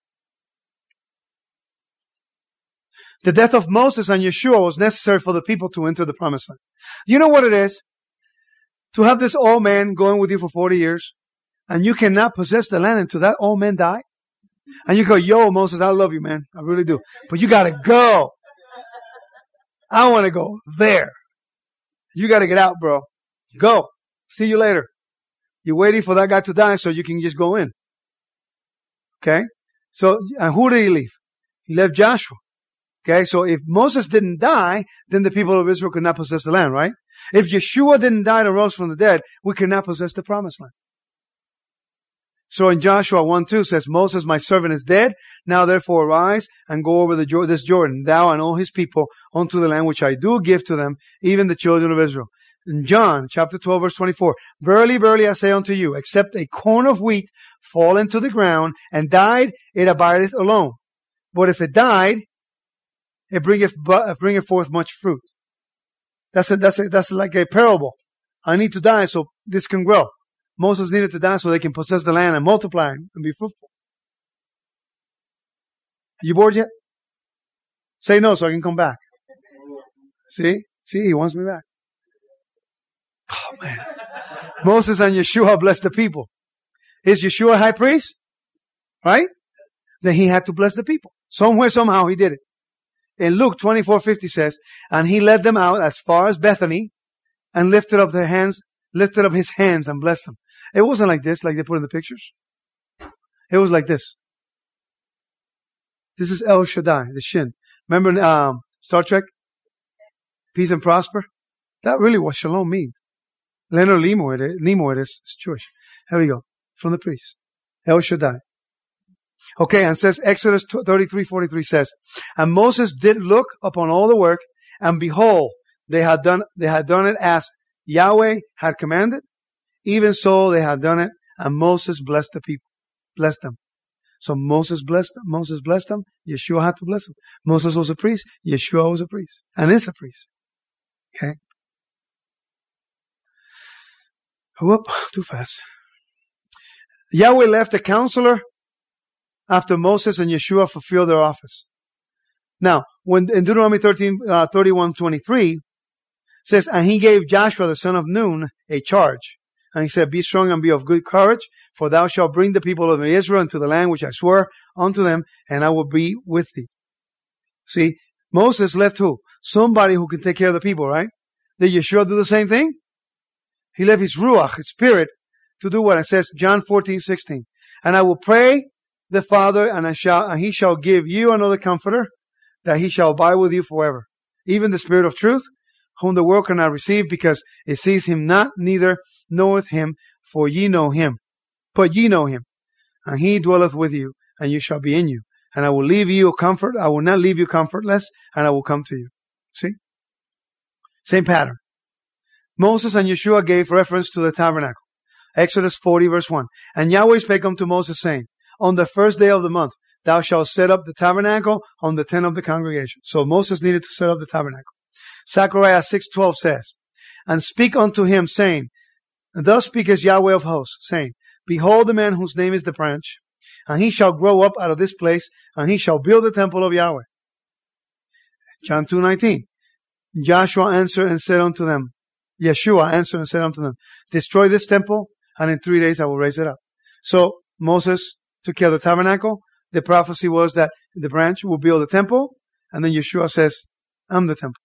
The death of Moses and Yeshua was necessary for the people to enter the promised land. You know what it is? To have this old man going with you for forty years, and you cannot possess the land until that old man die. And you go, yo, Moses, I love you, man. I really do. But you gotta go. I want to go there. You gotta get out, bro. Go. See you later. You're waiting for that guy to die so you can just go in. Okay? So, and who did he leave? He left Joshua. Okay, so if Moses didn't die, then the people of Israel could not possess the land, right? If Yeshua didn't die and rose from the dead, we could not possess the promised land. So in Joshua one two says, Moses, my servant, is dead. Now therefore arise and go over the, this Jordan, thou and all his people, unto the land which I do give to them, even the children of Israel. In John chapter twelve verse twenty-four, verily, verily I say unto you, except a corn of wheat fall into the ground and died, it abideth alone. But if it died, it bringeth, bringeth forth much fruit. That's a, that's a, that's like a parable. I need to die so this can grow. Moses needed to die so they can possess the land and multiply and be fruitful. Are you bored yet? Say no so I can come back. See? See, he wants me back. Oh man. Moses and Yeshua blessed the people. Is Yeshua high priest? Right? Then he had to bless the people. Somewhere, somehow he did it. In Luke twenty-four fifty says, and he led them out as far as Bethany and lifted up their hands, lifted up his hands and blessed them. It wasn't like this, like they put in the pictures. It was like this. This is El Shaddai, the Shin. Remember um, Star Trek? Peace and prosper? That really what shalom means. Leonard Nimoy, it is, Nimoy, it is, it's Jewish. Here we go. From the priest. El Shaddai. Okay, and says, Exodus thirty-three forty-three says, and Moses did look upon all the work, and behold, they had done, they had done it as Yahweh had commanded. Even so, they had done it, and Moses blessed the people, blessed them. So Moses blessed them, Moses blessed them, Yeshua had to bless them. Moses was a priest, Yeshua was a priest, and is a priest. Okay? Whoop, too fast. Yahweh left a counselor after Moses and Yeshua fulfilled their office. Now, when in Deuteronomy thirteen, uh, thirty-one twenty-three, says, and he gave Joshua the son of Nun a charge. And he said, be strong and be of good courage, for thou shalt bring the people of Israel into the land which I swore unto them, and I will be with thee. See, Moses left who? Somebody who can take care of the people, right? Did Yeshua do the same thing? He left his Ruach, his spirit, to do what? It says, John fourteen sixteen. And I will pray the Father, and I shall, and he shall give you another comforter, that he shall abide with you forever. Even the Spirit of truth, whom the world cannot receive, because it seeth him not, neither knoweth him, for ye know him. But ye know him, and he dwelleth with you, and you shall be in you. And I will leave you comfort, I will not leave you comfortless, and I will come to you. See? Same pattern. Moses and Yeshua gave reference to the tabernacle. Exodus forty verse one. And Yahweh spake unto Moses, saying, on the first day of the month, thou shalt set up the tabernacle on the tent of the congregation. So Moses needed to set up the tabernacle. Zechariah six twelve says, and speak unto him, saying, thus speaketh Yahweh of hosts, saying, behold the man whose name is the branch, and he shall grow up out of this place, and he shall build the temple of Yahweh. John two nineteen. Joshua answered and said unto them, Yeshua answered and said unto them, destroy this temple, and in three days I will raise it up. So Moses took care of the tabernacle. The prophecy was that the branch will build the temple, and then Yeshua says, I'm the temple.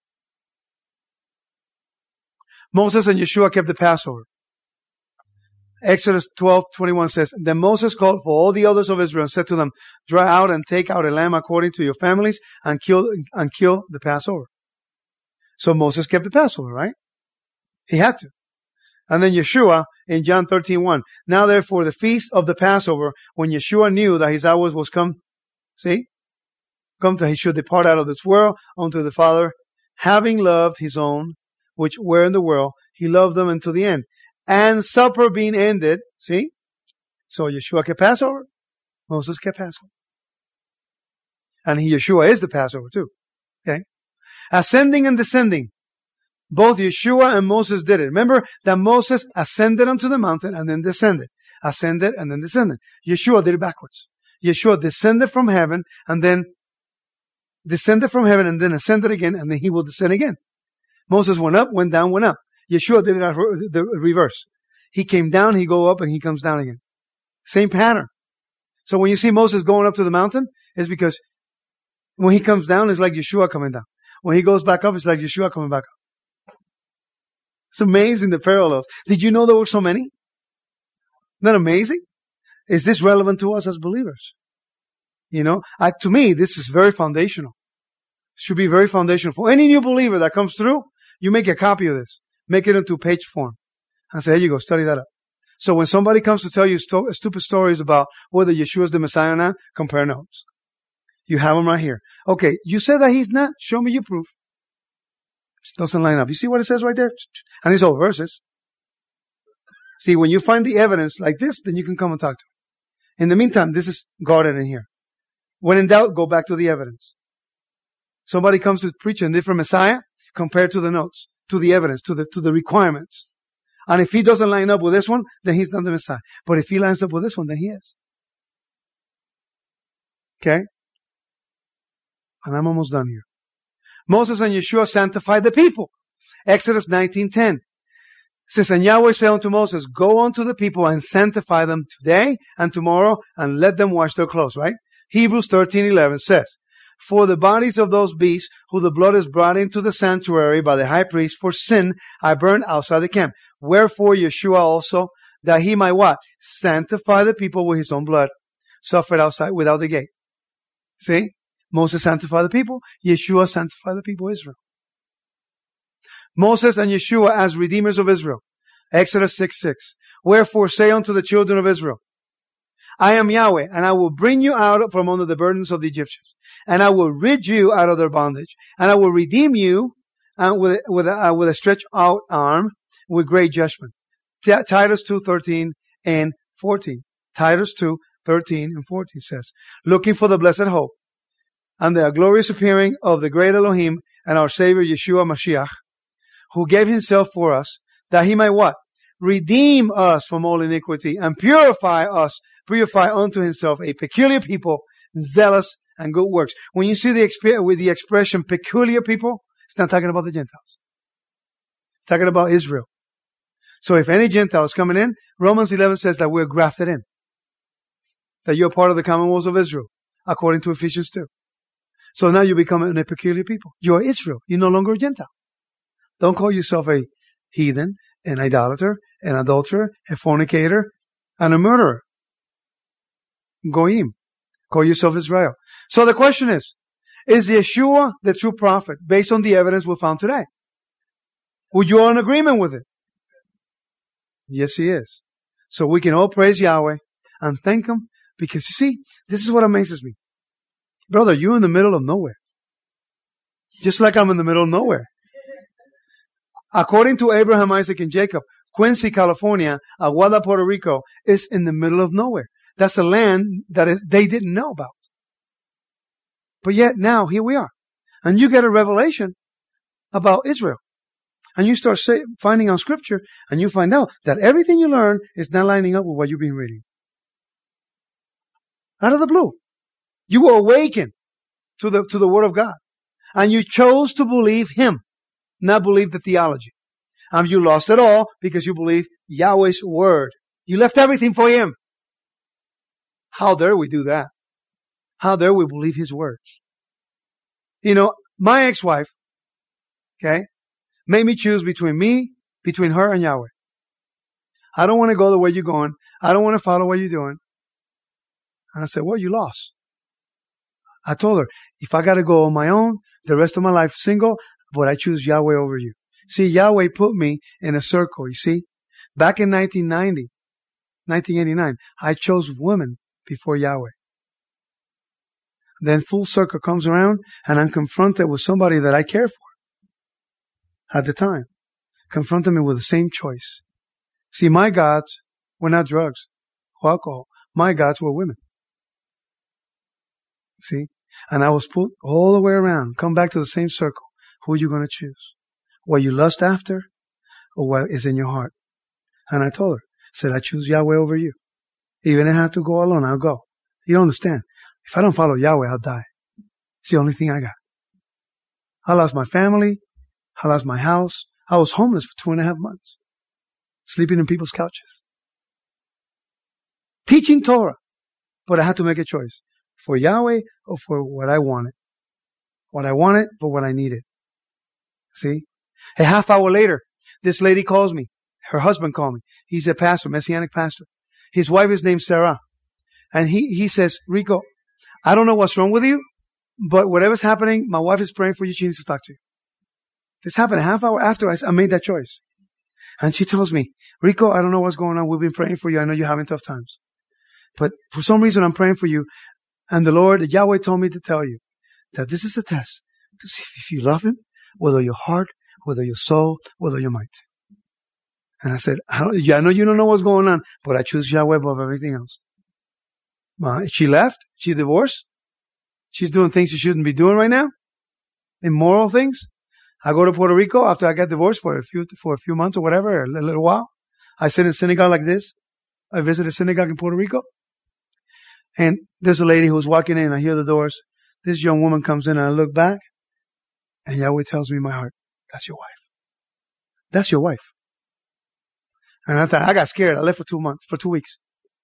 Moses and Yeshua kept the Passover. Exodus twelve twenty-one says, then Moses called for all the elders of Israel and said to them, draw out and take out a lamb according to your families and kill, and kill the Passover. So Moses kept the Passover, right? He had to. And then Yeshua in John thirteen one. Now therefore the feast of the Passover, when Yeshua knew that his hour was come, see, come to, he should depart out of this world unto the Father, having loved his own, which were in the world, he loved them unto the end. And supper being ended, see, so Yeshua kept Passover, Moses kept Passover. And he, Yeshua is the Passover too. Okay. Ascending and descending. Both Yeshua and Moses did it. Remember that Moses ascended onto the mountain and then descended. Ascended and then descended. Yeshua did it backwards. Yeshua descended from heaven and then descended from heaven and then ascended again, and then he will descend again. Moses went up, went down, went up. Yeshua did it the reverse. He came down, he go up, and he comes down again. Same pattern. So when you see Moses going up to the mountain, it's because when he comes down, it's like Yeshua coming down. When he goes back up, it's like Yeshua coming back up. It's amazing, the parallels. Did you know there were so many? Isn't that amazing? Is this relevant to us as believers? You know, I, to me, this is very foundational. Should be very foundational. For any new believer that comes through, you make a copy of this. Make it into page form. And say, here you go, study that up. So when somebody comes to tell you sto- stupid stories about whether Yeshua is the Messiah or not, compare notes. You have them right here. Okay, you said that he's not. Show me your proof. It doesn't line up. You see what it says right there? And it's all verses. See, when you find the evidence like this, then you can come and talk to him. In the meantime, this is guarded in here. When in doubt, go back to the evidence. Somebody comes to preach a different Messiah, compare to the notes, to the evidence, to the, to the requirements. And if he doesn't line up with this one, then he's not the Messiah. But if he lines up with this one, then he is. Okay? And I'm almost done here. Moses and Yeshua sanctified the people. Exodus nineteen ten. Says, and Yahweh said unto Moses, go unto the people and sanctify them today and tomorrow and let them wash their clothes, right? Hebrews thirteen eleven says, for the bodies of those beasts who the blood is brought into the sanctuary by the high priest for sin, I burn outside the camp. Wherefore Yeshua also, that he might what? Sanctify the people with his own blood, suffered outside without the gate. See? Moses sanctified the people. Yeshua sanctified the people of Israel. Moses and Yeshua as redeemers of Israel. Exodus six six. Wherefore say unto the children of Israel, I am Yahweh, and I will bring you out from under the burdens of the Egyptians, and I will rid you out of their bondage, and I will redeem you uh, with with uh, with a stretched out arm, with great judgment. T- Titus two thirteen and fourteen. Titus two thirteen and fourteen says, looking for the blessed hope and the glorious appearing of the great Elohim and our Savior Yeshua Mashiach, who gave himself for us, that he might what? Redeem us from all iniquity and purify us, purify unto himself a peculiar people, zealous and good works. When you see the exp- with the expression peculiar people, it's not talking about the Gentiles. It's talking about Israel. So if any Gentile is coming in, Romans eleven says that we're grafted in. That you're part of the commonwealth of Israel, according to Ephesians two. So now you become a peculiar people. You are Israel. You're no longer a Gentile. Don't call yourself a heathen, an idolater, an adulterer, a fornicator, and a murderer. Goyim. Call yourself Israel. So the question is, is Yeshua the true prophet based on the evidence we found today? Would you all in agreement with it? Yes, he is. So we can all praise Yahweh and thank him because you see, this is what amazes me. Brother, you're in the middle of nowhere. Just like I'm in the middle of nowhere. According to Abraham, Isaac, and Jacob, Quincy, California, Aguada, Puerto Rico is in the middle of nowhere. That's a land that is, they didn't know about. But yet now, here we are. And you get a revelation about Israel. And you start say, finding out scripture, and you find out that everything you learn is not lining up with what you've been reading. Out of the blue. You were awakened to the, to the Word of God. And you chose to believe Him, not believe the theology. And you lost it all because you believe Yahweh's Word. You left everything for Him. How dare we do that? How dare we believe His words? You know, my ex-wife, okay, made me choose between me, between her and Yahweh. I don't want to go the way you're going. I don't want to follow what you're doing. And I said, well, you lost. I told her, if I got to go on my own, the rest of my life single, but I choose Yahweh over you. See, Yahweh put me in a circle, you see. Back in nineteen ninety, nineteen eighty-nine, I chose women before Yahweh. Then full circle comes around and I'm confronted with somebody that I care for at the time. Confronted me with the same choice. See, my gods were not drugs or alcohol. My gods were women. See? And I was put all the way around, come back to the same circle. Who are you going to choose? What you lust after or what is in your heart? And I told her, said, I choose Yahweh over you. Even if I have to go alone, I'll go. You don't understand. If I don't follow Yahweh, I'll die. It's the only thing I got. I lost my family. I lost my house. I was homeless for two and a half months. Sleeping in people's couches. Teaching Torah. But I had to make a choice. For Yahweh or for what I wanted. What I wanted for what I needed. See? A half hour later, this lady calls me. Her husband called me. He's a pastor, Messianic pastor. His wife is named Sarah. And he, he says, Rico, I don't know what's wrong with you, but whatever's happening, my wife is praying for you. She needs to talk to you. This happened a half hour after I, I made that choice. And she tells me, Rico, I don't know what's going on. We've been praying for you. I know you're having tough times. But for some reason, I'm praying for you. And the Lord, Yahweh told me to tell you that this is a test to see if you love Him, whether your heart, whether your soul, whether your might. And I said, I, don't, yeah, I know you don't know what's going on, but I choose Yahweh above everything else. Uh, she left. She divorced. She's doing things she shouldn't be doing right now. Immoral things. I go to Puerto Rico after I got divorced for a few, for a few months or whatever, a little while. I sit in a synagogue like this. I visit a synagogue in Puerto Rico. And there's a lady who's walking in. I hear the doors. This young woman comes in and I look back. And Yahweh tells me in my heart, that's your wife. That's your wife. And I thought, I got scared. I left for two months, for two weeks.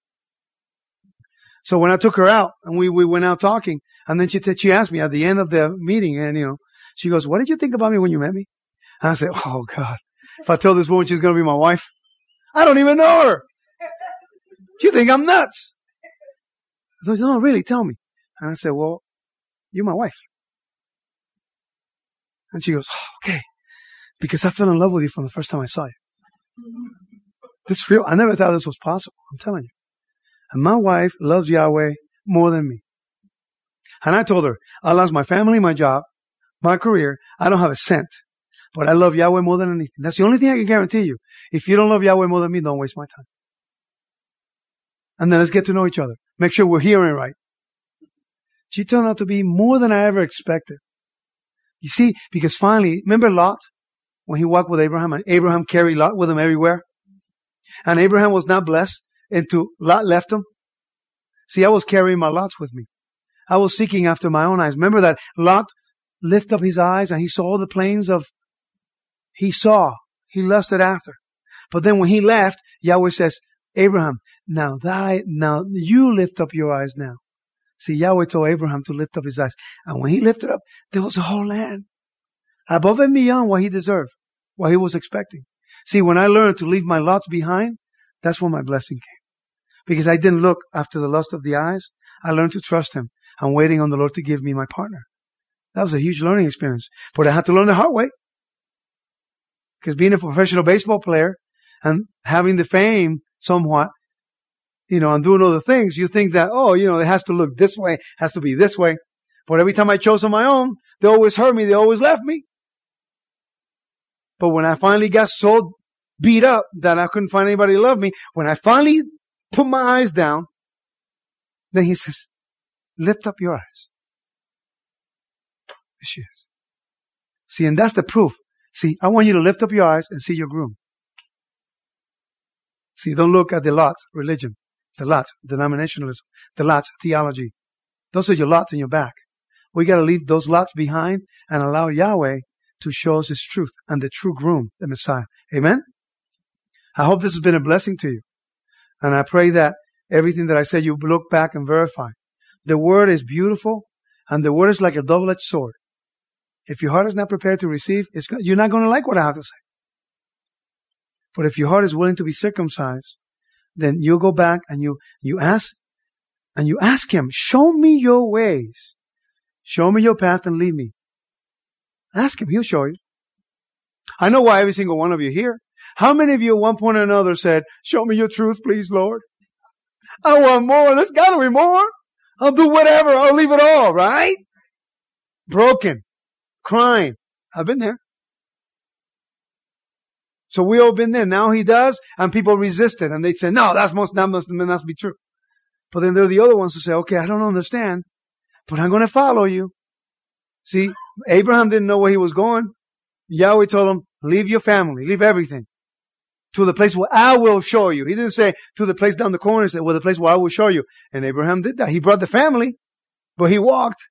So when I took her out and we, we went out talking, and then she, t- she asked me at the end of the meeting, and you know, she goes, what did you think about me when you met me? And I said, oh God, if I tell this woman she's going to be my wife, I don't even know her. You think I'm nuts. I said, no, really, tell me. And I said, well, you're my wife. And she goes, oh, okay, because I fell in love with you from the first time I saw you. This is real. I never thought this was possible. I'm telling you. And my wife loves Yahweh more than me. And I told her, I lost my family, my job, my career. I don't have a cent, but I love Yahweh more than anything. That's the only thing I can guarantee you. If you don't love Yahweh more than me, don't waste my time. And then let's get to know each other. Make sure we're hearing right. She turned out to be more than I ever expected. You see, because finally, remember Lot? When he walked with Abraham, and Abraham carried Lot with him everywhere? And Abraham was not blessed until Lot left him. See, I was carrying my lots with me. I was seeking after my own eyes. Remember that Lot lifted up his eyes and he saw the plains of, he saw, he lusted after. But then when he left, Yahweh says, Abraham, now thy, now you lift up your eyes now. See, Yahweh told Abraham to lift up his eyes. And when he lifted up, there was a whole land. Above and beyond what he deserved, what he was expecting. See, when I learned to leave my lots behind, that's when my blessing came. Because I didn't look after the lust of the eyes. I learned to trust Him. I'm waiting on the Lord to give me my partner. That was a huge learning experience. But I had to learn the hard way. Because being a professional baseball player and having the fame somewhat, you know, and doing other things, you think that, oh, you know, it has to look this way, has to be this way. But every time I chose on my own, they always hurt me, they always left me. But when I finally got so beat up that I couldn't find anybody to love me, when I finally put my eyes down, then He says, lift up your eyes. There she is. See, and that's the proof. See, I want you to lift up your eyes and see your groom. See, don't look at the lots, religion, the lots, denominationalism, the lots, theology. Those are your lots in your back. We got to leave those lots behind and allow Yahweh to show us His truth and the true groom, the Messiah. Amen? I hope this has been a blessing to you. And I pray that everything that I said, you look back and verify. The Word is beautiful, and the Word is like a double-edged sword. If your heart is not prepared to receive, it's, you're not going to like what I have to say. But if your heart is willing to be circumcised, then you'll go back and you, you ask, and you ask Him, show me your ways. Show me your path and lead me. Ask Him, He'll show you. I know why every single one of you here. How many of you at one point or another said, show me your truth, please, Lord? I want more. There's got to be more. I'll do whatever. I'll leave it all, right? Broken. Crying. I've been there. So we all been there. Now He does, and people resist it. And they say, no, that must, that must, that must be true. But then there are the other ones who say, okay, I don't understand, but I'm going to follow you. See, Abraham didn't know where he was going. Yahweh told him, leave your family, leave everything to the place where I will show you. He didn't say to the place down the corner. He said, well, the place where I will show you. And Abraham did that. He brought the family, but he walked.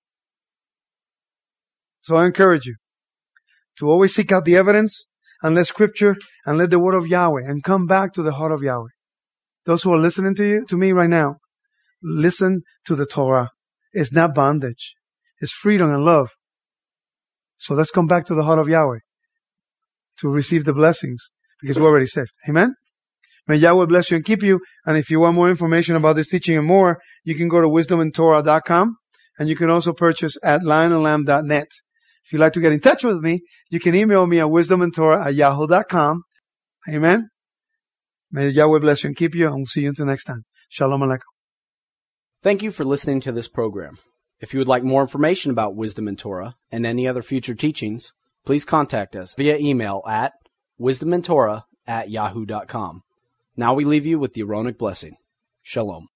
So I encourage you to always seek out the evidence and let Scripture and let the Word of Yahweh and come back to the heart of Yahweh. Those who are listening to you, to me right now, listen to the Torah. It's not bondage. It's freedom and love. So let's come back to the heart of Yahweh to receive the blessings because we're already saved. Amen? May Yahweh bless you and keep you. And if you want more information about this teaching and more, you can go to wisdom and torah dot com And you can also purchase at lion and lamb dot net. If you'd like to get in touch with me, you can email me at wisdom and torah at yahoo dot com. Amen. May Yahweh bless you and keep you, and we'll see you until next time. Shalom Aleichem. Thank you for listening to this program. If you would like more information about Wisdom and Torah and any other future teachings, please contact us via email at wisdom and torah at yahoo dot com. Now we leave you with the Aaronic blessing. Shalom.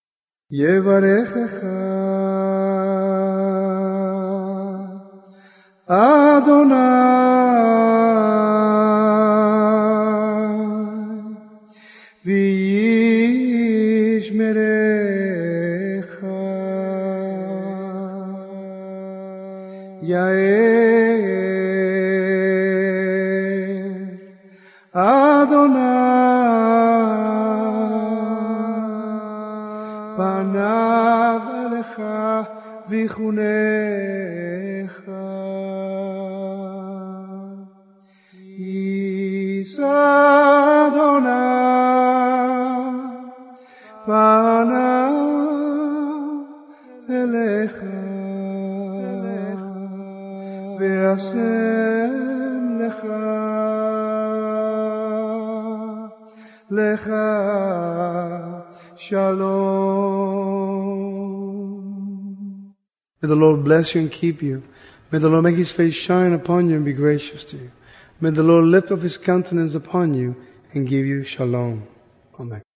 Adonai v'yishmerecha Yair Adonai panav elecha v'chunecha Adonai panav elecha ve'asem lecha lecha shalom. May the Lord bless you and keep you. May the Lord make His face shine upon you and be gracious to you. May the Lord lift up His countenance upon you and give you shalom. Amen.